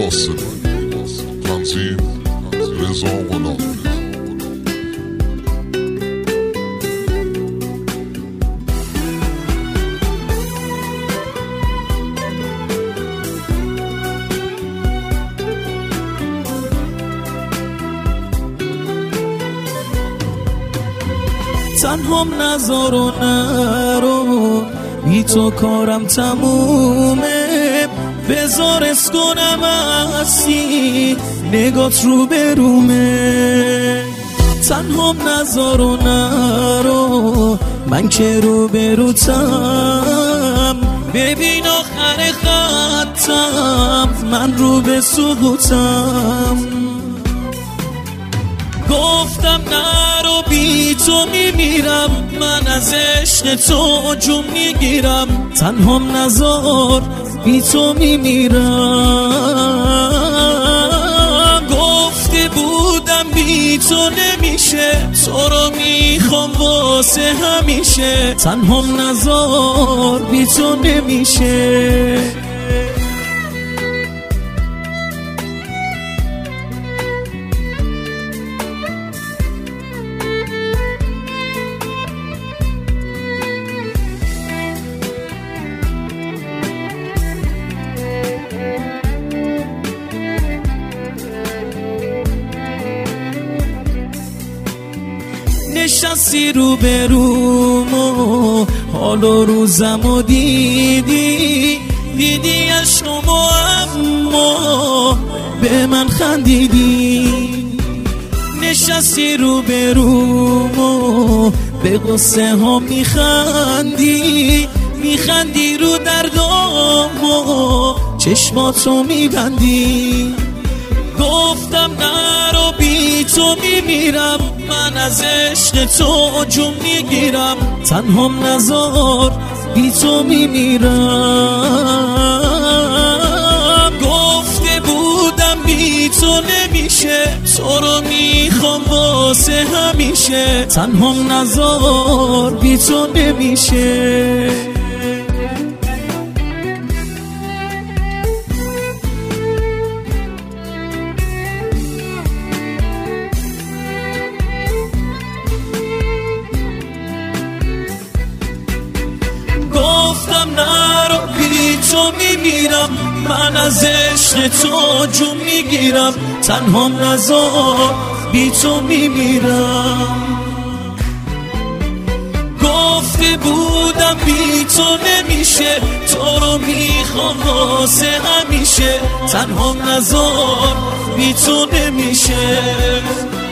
آسمانی. تنظیم رضا غلامی. تنهام نذار و نرو، بی تو کارم تمومه. بذار اسکنم هستی، نگات رو برومه. تنهام نذار و نرو، من که رو بروتم. ببین آخر خطم، من رو به سقوطم. گفتم نرو بی تو میمیرم، من از عشق تو جون میگیرم. تنهام نذار بی تو میمیرم. گفته بودم بی تو نمیشه، تو رو میخوام واسه همیشه. تنهام نذار بی تو نمیشه. نشستی رو به روم و حال و روزم و دیدی عشقم و اما به من خندیدی. نشستی رو به روم و به قصه ها میخندی رو دردام و چشماتو میبندی. گفتم نرو بی تو میمیرم، من از عشق تو جون میگیرم. تنهام نذار بی تو میمیرم. گفته بودم بی تو نمیشه، تو رو میخوام واسه همیشه. تنهام نذار بی تو نمیشه. گفتم نرو بی تو میمیرم، من از عشق تو جون میگیرم. تنهام نذار بی تو میمیرم. گفته بودم بی تو نمیشه، تو رو میخوام واسه همیشه. تنهام نذار بی تو نمیشه.